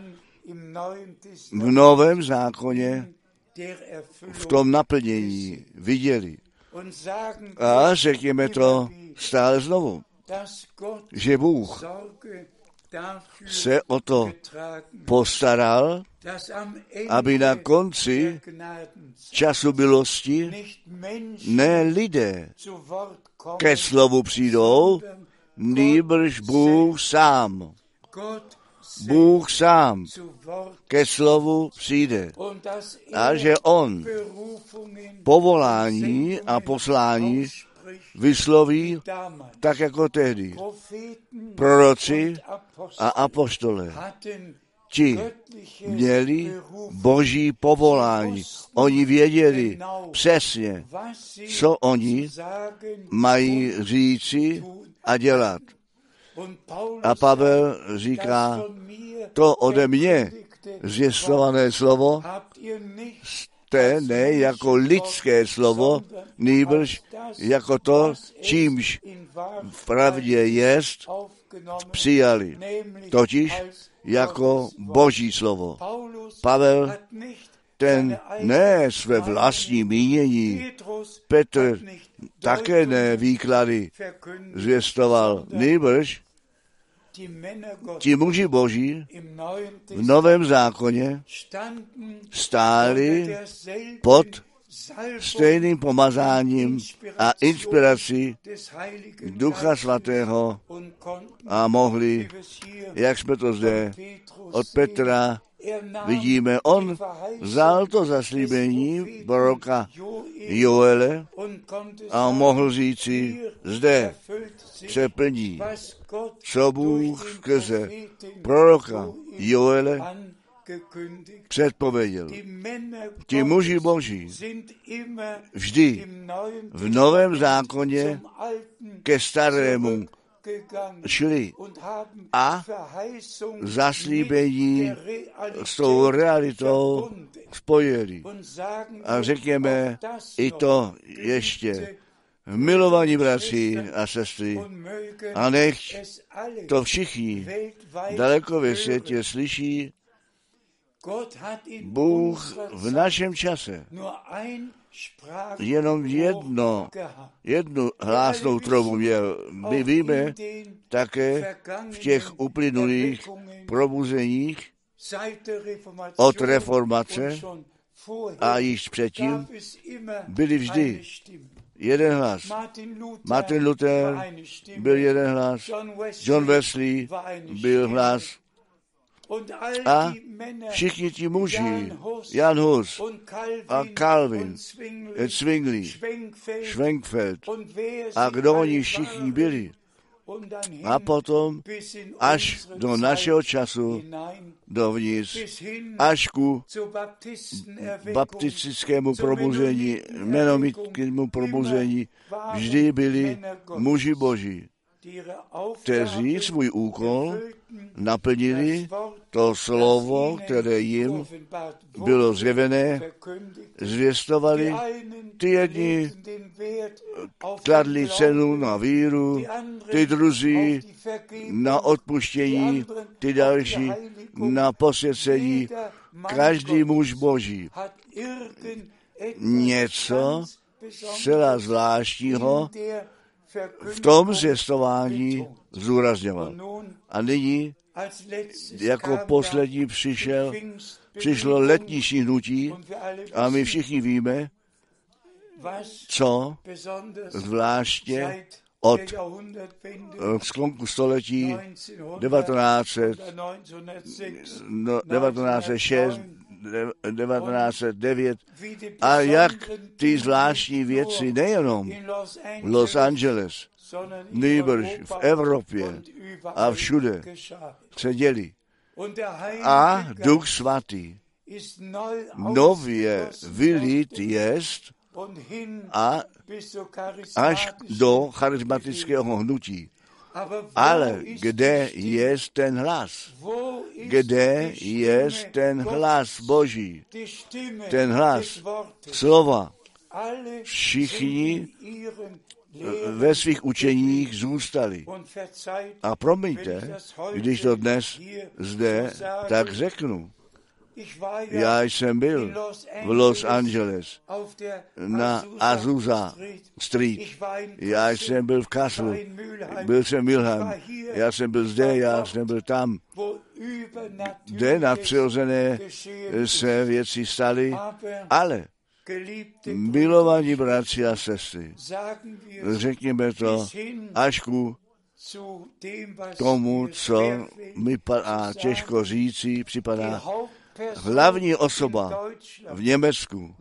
v novém zákoně v tom naplnění viděli. A řekněme to stále znovu, že Bůh se o to postaral, aby na konci času milosti ne lidé ke slovu přijdou, nýbrž Bůh sám. Bůh sám ke slovu přijde a že on povolání a poslání vysloví tak jako tehdy. Proroci a apostole. Ti měli boží povolání. Oni věděli přesně, co oni mají říci a dělat. A Pavel říká, to ode mě zvěstované slovo jste ne jako lidské slovo, nýbrž jako to, čímž v pravdě jest, přijali. Totiž jako boží slovo. Pavel ten ne své vlastní mínění, Petr také ne výklady zvěstoval, nýbrž ti muži boží v Novém zákoně stáli pod stejným pomazáním a inspirací Ducha Svatého a mohli, jak jsme to zde od Petra vidíme, on vzal to zaslíbení proroka Joele a mohl říci, zde se plní, co Bůh skrze proroka Joele předpověděl. Ti muži boží vždy v Novém zákoně ke starému šli a zaslíbení s tou realitou spojili. A řekněme i to ještě, milovaní bratři a sestry, a nech to všichni daleko ve světě slyší, Bůh v našem čase jenom jednu hlásnou trobu měl. My víme také v těch uplynulých probuzeních od reformace a již předtím byli vždy jeden hlas. Martin Luther byl jeden hlas, John Wesley byl hlas a všichni ti muži, Jan Hus a Calvin, Zwingli, Schwenkfeld a kdo oni všichni byli. A potom až do našeho času dovnitř, až ku baptistickému probuzení, menomitkému probuzení, vždy byli muži boží, kteří svůj úkol naplnili, to slovo, které jim bylo zjevené, zvěstovali. Ty jedni kladli cenu na víru, ty druzí na odpuštění, ty další na posvěcení. Každý muž boží něco zcela zvláštního v tom zvěstování zdůrazňoval. A nyní, jako poslední přišlo letní hnutí a my všichni víme, co zvláště od sklonku století 1906, 1909 a jak ty zvláštní věci nejenom v Los Angeles, nýbrž v Evropě a všude se děli. A Duch Svatý nově vylít jest a až do charismatického hnutí. Ale kde je ten hlas? Kde je ten hlas Boží? Ten hlas slova. Všichni ve svých učeních zůstali. A promiňte, když to dnes zde tak řeknu. Já jsem byl v Los Angeles na Azusa Street. Já jsem byl v Kasselu. Byl jsem v Milham. Já jsem byl zde, já jsem byl tam. Kde nadpřirozené se věci staly, ale milovaní bratři a sestry, řekněme to až ku tomu, co mi těžko říci, připadá hlavní osoba v Německu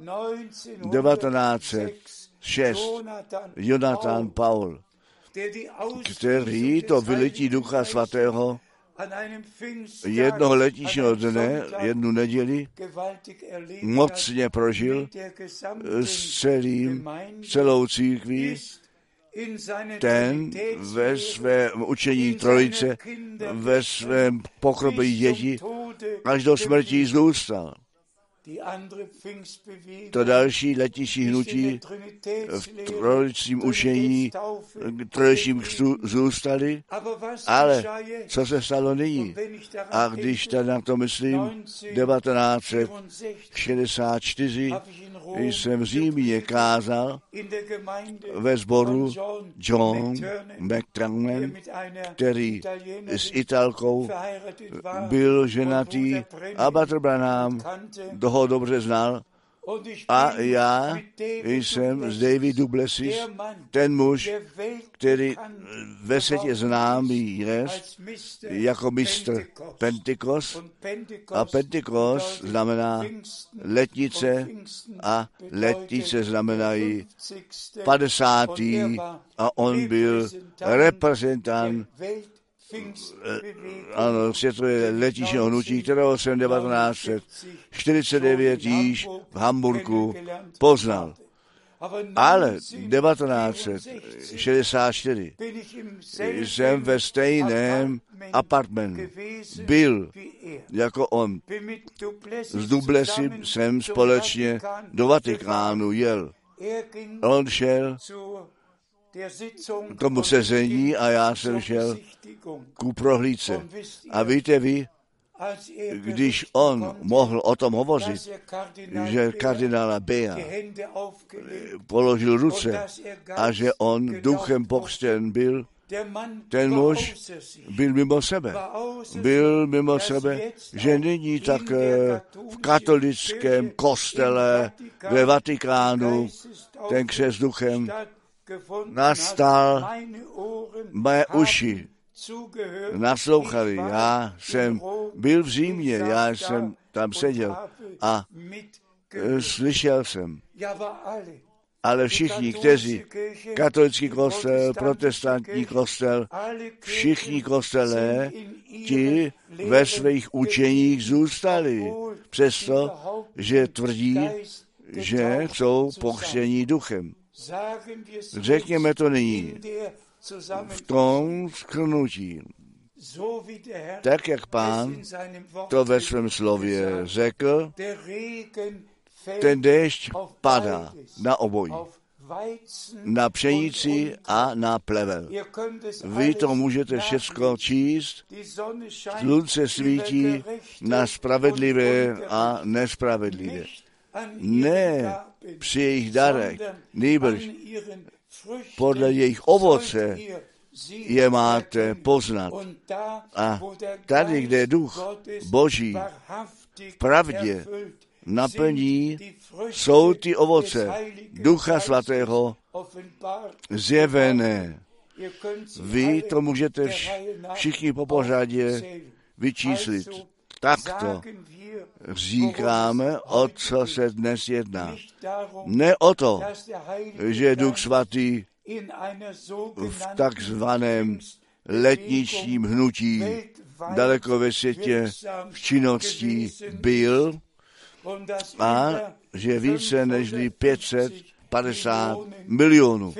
1906, Jonathan Paul, který to vylití Ducha Svatého jednoho letničního dne, jednu neděli, mocně prožil s celou církví. Ten ve svém učení trojice, ve svém pokropení dětí až do smrti zůstal. To další letniční hnutí v trojicím učení trojicím zůstali, ale co se stalo nyní? A když tady na to myslím, 1964 jsem v Římě kázal ve sboru John McTernan, který s Italkou byl ženatý a Brother Branham ho dobře znal. A já jsem z David Duplessis, ten muž, který ve světě známý je jako mistr Pentekost. A Pentekost znamená letnice a letnice znamenají 50. A on byl reprezentant světové letničního hnutí, kterého jsem 1949 již v Hamburgu poznal. Ale 1964 jsem ve stejném apartmentu byl jako on. S Duplessim jsem společně do Vatikánu jel. On šel k tomu sezení a já jsem šel ku prohlídce. A víte vy, když on mohl o tom hovořit, že kardinála Bea položil ruce a že on duchem pokřtěn byl, ten muž byl mimo sebe. Byl mimo sebe, že nyní tak v katolickém kostele ve Vatikánu ten křest duchem nastal, mé uši naslouchali. Já jsem byl v Římě, já jsem tam seděl a slyšel jsem. Ale všichni, kteří, katolický kostel, protestantní kostel, všichni kostelé, ti ve svých učeních zůstali. Přesto, že tvrdí, že jsou pokřtění duchem. Řekněme to nyní, v tom shrnutí, tak jak Pán to ve svém slově řekl, ten déšť padá na obojí, na pšenici a na plevel. Vy to můžete všechno číst, slunce svítí na spravedlivé a nespravedlivé. Ne při jejich darech, nýbrž podle jejich ovoce je máte poznat. A tady, kde duch Boží v pravdě naplní, jsou ty ovoce Ducha Svatého zjevené. Vy to můžete všichni po pořadě vyčíslit. Takto říkáme, o co se dnes jedná. Ne o to, že Duch Svatý v takzvaném letničním hnutí daleko ve světě v činnosti byl a že více než 550 milionů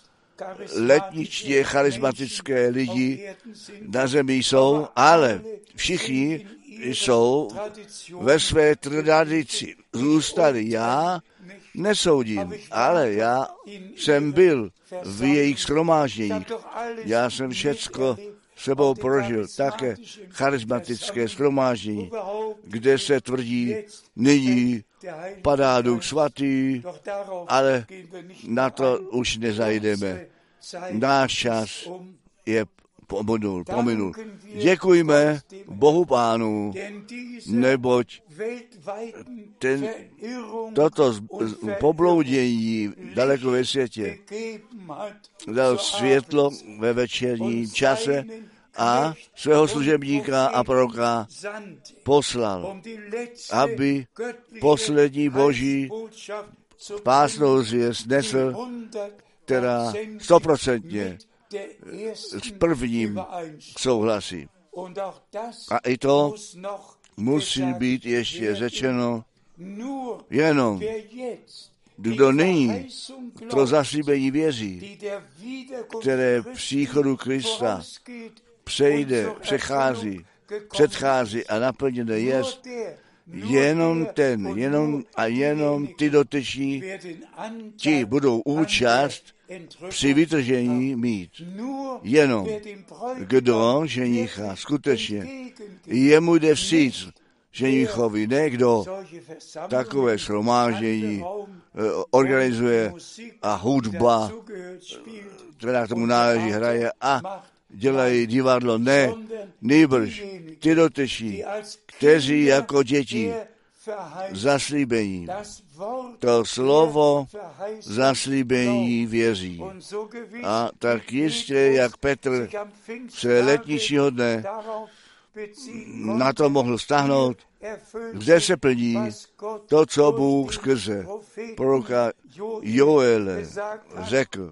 letničně charismatické lidi na zemi jsou, ale všichni jsou ve své tradici zůstali. Já nesoudím, ale já jsem byl v jejich shromáždění. Já jsem všecko sebou prožil, také charismatické shromáždění, kde se tvrdí, nyní padá Duch Svatý, ale na to už nezajdeme. Náš čas je pominul. Děkujme Bohu Pánu, neboť toto pobloudění daleko ve světě dal světlo ve večerním čase a svého služebníka a proroka poslal, aby poslední boží spásnou zvěst nesl, která 100% s prvním souhlasí. A i to musí být ještě řečeno, jenom kdo nyní to zaslíbení věří, které příchodu Krista předchází a naplněné jest, jenom ty dotyční, ti budou účast při vytržení mít. Jenom kdo ženicha skutečně jemu jde vstříc ženichovi, ne kdo takové shromáždění organizuje a hudba, která k tomu náleží, hraje a dělají divadlo, ne, nýbrž ty dotyční, kteří jako děti zaslíbení, to slovo zaslíbení věří. A tak jistě, jak Petr se letničního dne na to mohl stáhnout, kde se plní to, co Bůh skrze proroka Joele řekl.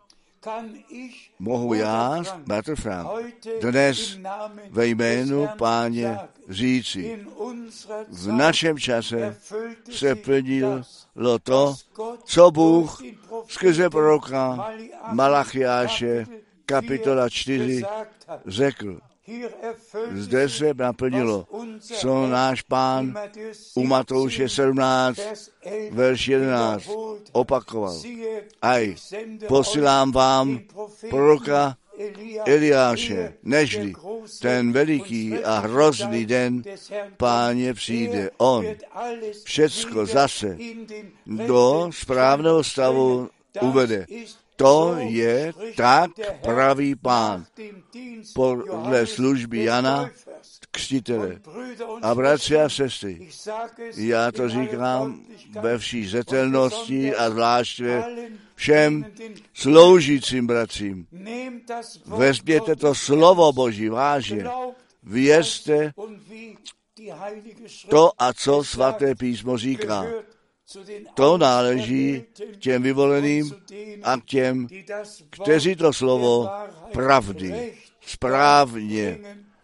Mohu já, bratr Frank, dnes ve jménu Páně říci, v našem čase se plnilo to, co Bůh skrze proroka Malachiáše, kapitola 4, řekl. Zde se naplnilo, co náš Pán u Matouše 17, verš 11 opakoval. Aj, posílám vám proroka Eliáše, nežli ten veliký a hrozný den Páně přijde. On všecko zase do správného stavu uvede. To je tak pravý Pán podle služby Jana Křtitele. A bratři a sestry, já to říkám ve vší zřetelnosti a zvláště všem sloužícím bratřím. Vezměte to slovo Boží vážně. Věřte to, a co svaté písmo říká. To náleží těm vyvoleným a těm, kteří to slovo pravdy správně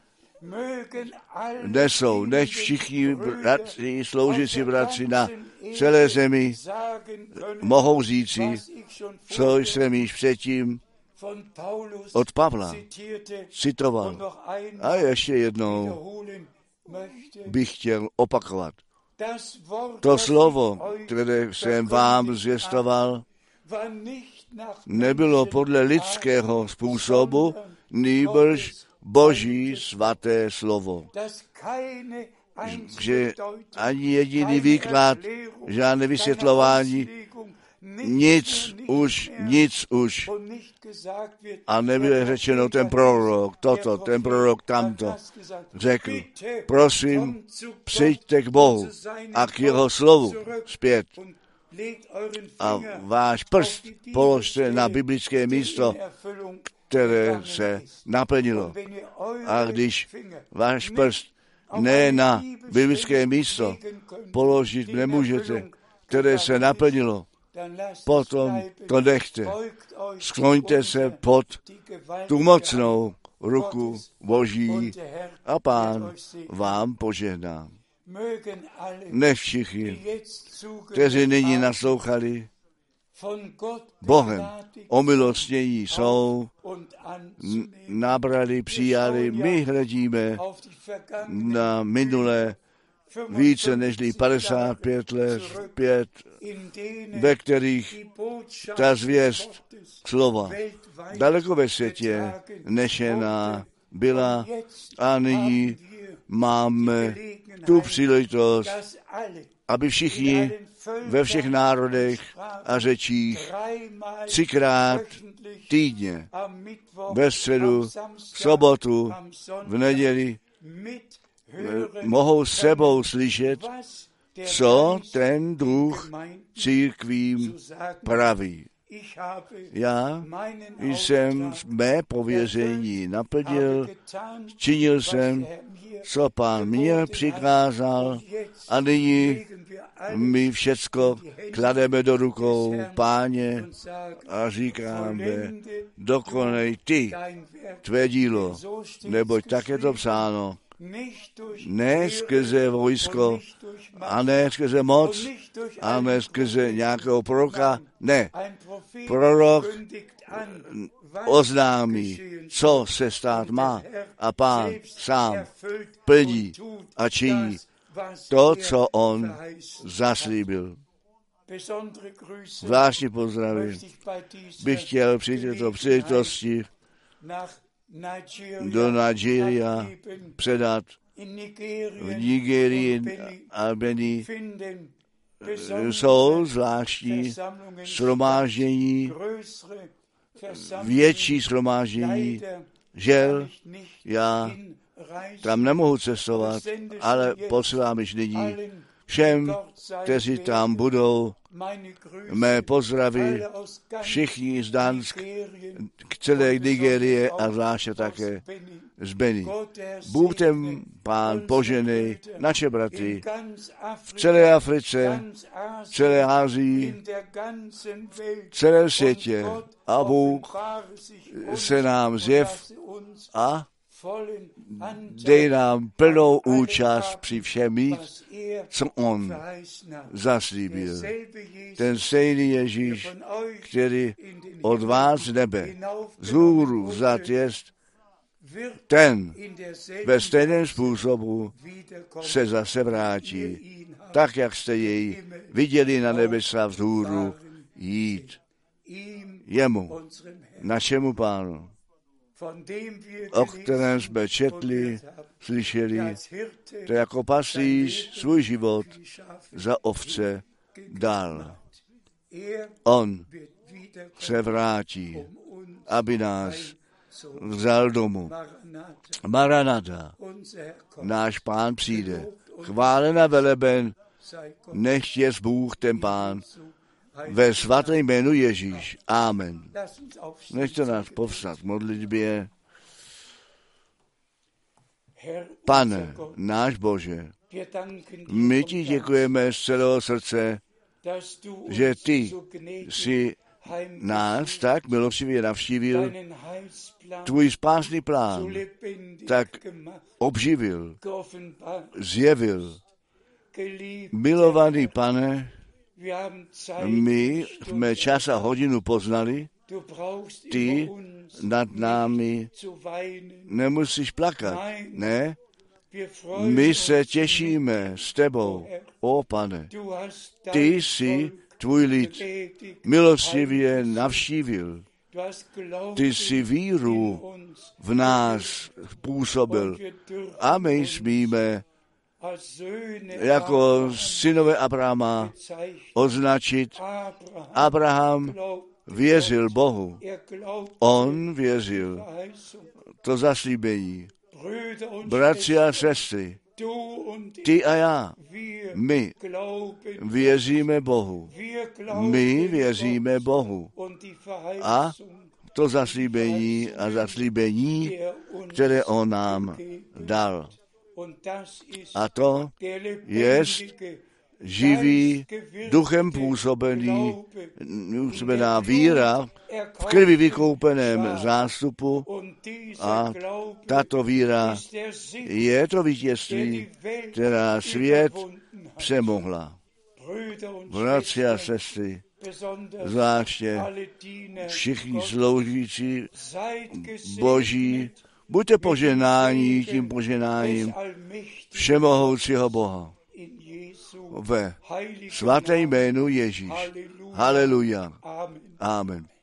nesou. Nech všichni bratři, sloužící bratři na celé zemi mohou říci, co jsem již předtím od Pavla citoval. A ještě jednou bych chtěl opakovat. To slovo, které jsem vám zvěstoval, nebylo podle lidského způsobu, nýbrž Boží svaté slovo. Že ani jediný výklad, žádné vysvětlování, nic už. A nebylo řečeno ten prorok toto, ten prorok tamto. Řekl, prosím, přijďte k Bohu a k jeho slovu zpět. A váš prst položte na biblické místo, které se naplnilo. A když váš prst ne na biblické místo položit nemůžete, které se naplnilo, potom to nechte. Skloňte se pod tu mocnou ruku Boží a Pán vám požehná. Nech všichni, kteří nyní naslouchali, Bohem omilostnění jsou, nabrali, přijali. My hledíme na minulé více než 55 let zpět, ve kterých ta zvěst slova daleko ve světě nešená byla a nyní máme tu příležitost, aby všichni ve všech národech a řečích 3krát týdně, ve středu, v sobotu, v neděli, mohou s sebou slyšet, co ten Duch církvím praví. Já jsem mé pověření naplnil, činil jsem, co Pán mě přikázal a nyní my všecko klademe do rukou Páně a říkáme, dokonej ty tvé dílo, neboť tak je to psáno, ne skrze vojsko a ne skrze moc a ne skrze nějakého proroka, ne. Prorok oznámí, co se stát má a Pán sám plní a činí to, co on zaslíbil. Zvláštní pozdravy bych chtěl při této příležitosti do Nigeria předat. V Nigerii a Benin jsou zvláštní shromáždění, větší shromáždění, žel, já tam nemohu cestovat, ale posílám již nyní všem, kteří tam budou, mé pozdravy, všichni z Dánsk, k celé Nigérie a zvláště také z Benin. Bůh ten Pán poženej naše bratry v celé Africe, v celé Asii, v celém světě a Bůh se nám zjev a dej nám plnou účast při všem mít, co on zaslíbil. Ten stejný Ježíš, který od vás z nebe vzhůru vzat jest, ten ve stejném způsobu se zase vrátí, tak jak jste jej viděli na nebesa vzhůru jít. Jemu, našemu Pánu, o kterém jsme četli, slyšeli, to jako pastýř svůj život za ovce dal. On se vrátí, aby nás vzal domů. Maranatha, náš Pán přijde. Chválen a veleben, nechť je Bůh ten Pán, ve svatém jménu Ježíš. Amen. Nechte nás povstat v modlitbě. Pane, náš Bože, my ti děkujeme z celého srdce, že ty jsi nás tak milostivě navštívil, tvůj spásný plán tak obživil, zjevil. Milovaný Pane, my jsme čas a hodinu poznali, ty nad námi nemusíš plakat, ne? My se těšíme s tebou, ó Pane. Ty jsi tvůj lid milostivě navštívil. Ty jsi víru v nás působil a my smíme jako synové Abrahama označit, Abraham věřil Bohu. On věřil to zaslíbení. Bratři a sestry, ty a já, my věříme Bohu. My věříme Bohu. A to zaslíbení a zaslíbení, které on nám dal. A to je živý, duchem působený, znamená víra v krvi vykoupeném zástupu a tato víra je to vítězství, která svět přemohla. Bratři a sestry, zvláště všichni sloužící Boží, buďte poženáni tím poženáním všemohoucího Boha. Ve svatém jménu Ježíš. Haleluja. Amen.